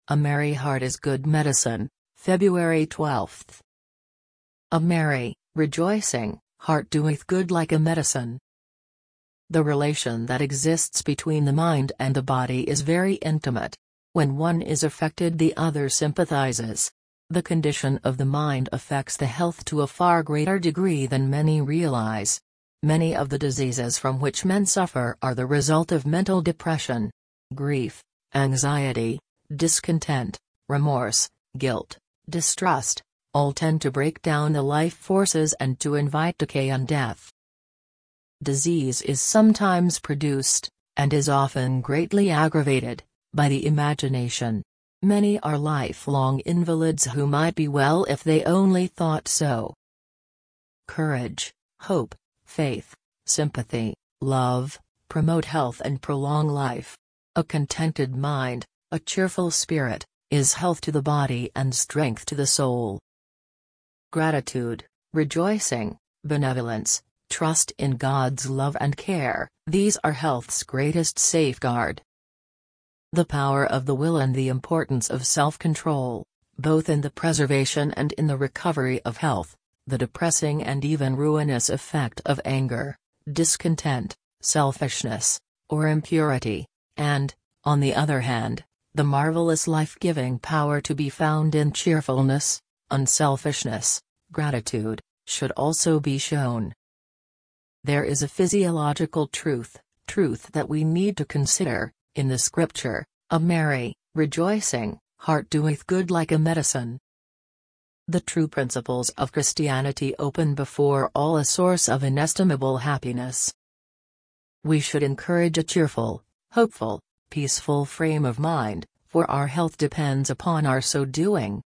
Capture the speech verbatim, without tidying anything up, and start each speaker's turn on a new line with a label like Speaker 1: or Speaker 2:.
Speaker 1: A merry heart is good medicine, February twelfth. A merry, rejoicing, heart doeth good like a medicine. The relation that exists between the mind and the body is very intimate. When one is affected, the other sympathizes. The condition of the mind affects the health to a far greater degree than many realize. Many of the diseases from which men suffer are the result of mental depression. Grief, anxiety, discontent, remorse, guilt, distrust, all tend to break down the life forces and to invite decay and death. Disease is sometimes produced, and is often greatly aggravated, by the imagination. Many are lifelong invalids who might be well if they only thought so. Courage, hope, faith, sympathy, love, promote health and prolong life. A contented mind, a cheerful spirit, is health to the body and strength to the soul. Gratitude, rejoicing, benevolence, trust in God's love and care, these are health's greatest safeguard. The power of the will and the importance of self-control, both in the preservation and in the recovery of health, the depressing and even ruinous effect of anger, discontent, selfishness, or impurity, and, on the other hand, the marvelous life-giving power to be found in cheerfulness, unselfishness, gratitude, should also be shown. There is a physiological truth, truth that we need to consider, in the scripture, a merry, rejoicing, heart doeth good like a medicine. The true principles of Christianity open before all a source of inestimable happiness. We should encourage a cheerful, hopeful, peaceful frame of mind, for our health depends upon our so doing.